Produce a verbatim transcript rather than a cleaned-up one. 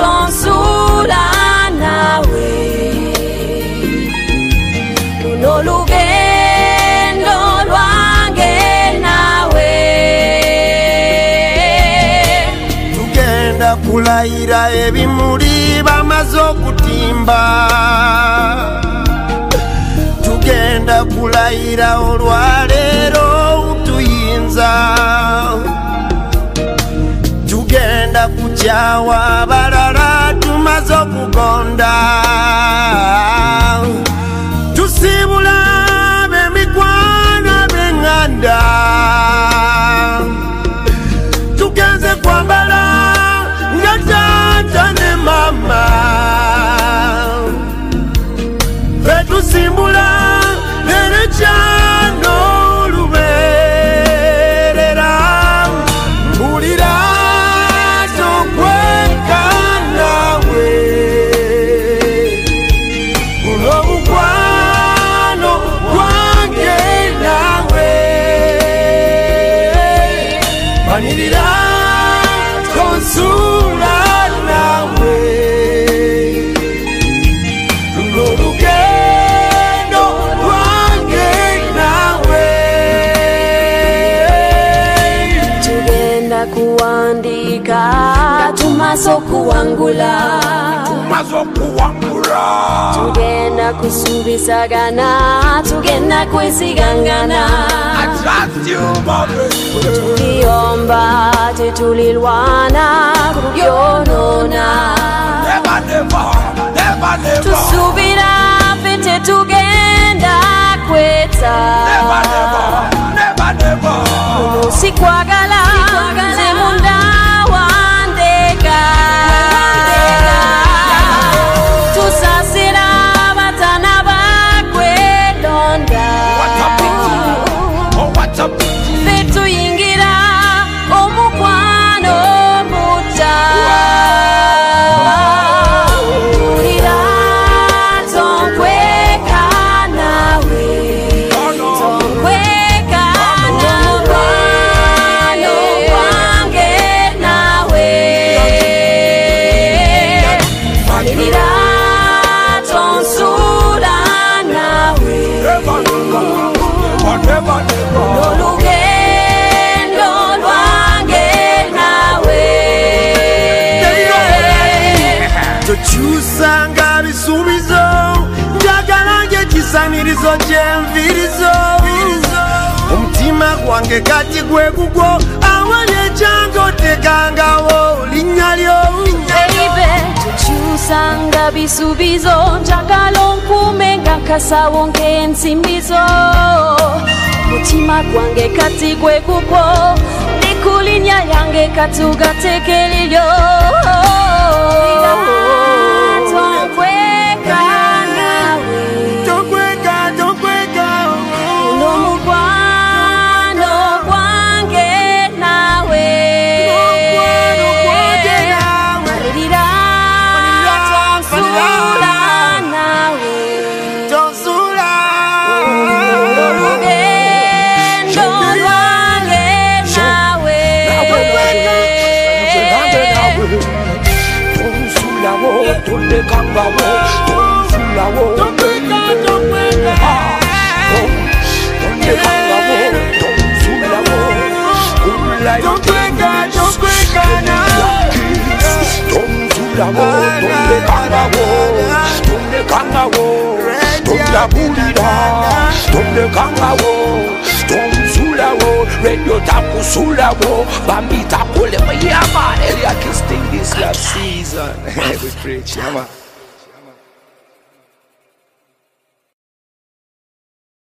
tonsula nawe luno lugendo lwange nawe tugenda kulayira ebimuli bamaze okutimba tugenda kulayira olwaleero tuyinza tugenda kukyawa abalala tumaze okugonda tusibula b'emikwano b'eŋŋanda tugenze kwambala nga taata ne mama fetusimbula nerekyano olubeerera mbulira tokweka nawe olw'omukwano gwange nawe manirira tonsula nawe luno lugendo lwange nawe tugenda kuwandika tumaze okuwangula tugenda kusubisagana tugenda kwesigangana tuliyomba tetulilwana kubyonona tusubira ffe tetugenda kweta uno sikwagala nze munda wandeka tusasira abatana bakwelonda ffe tuyingira omukwano muta mpulira tonkweka nawe tonkweka n'omukwano gwange nawe mpulira tonsula nawe olugendo lwange nawe tokyusanga bisuubizo njagala ng'ekisanirizo ky'envirizo omutima gwange kati gwe gugwo awali ekyange otekangawo linnya lyo Baby, tukyusanga bisuubizo njagala onkuume nga kasawo ng'ensimbizo mutima gwange kati gwe gugwo ndi ku linnya yange katugateekeriryo tonkweka nawe tokweka tokweka n'omukwano gwange nawe Omukwano gwange nawe. malirira tonsula nawe tonsula olugendo lwange nawe Radio tapu sulawo, bambi tapu le mayama. Elia Kisting this last season. We preach, yama.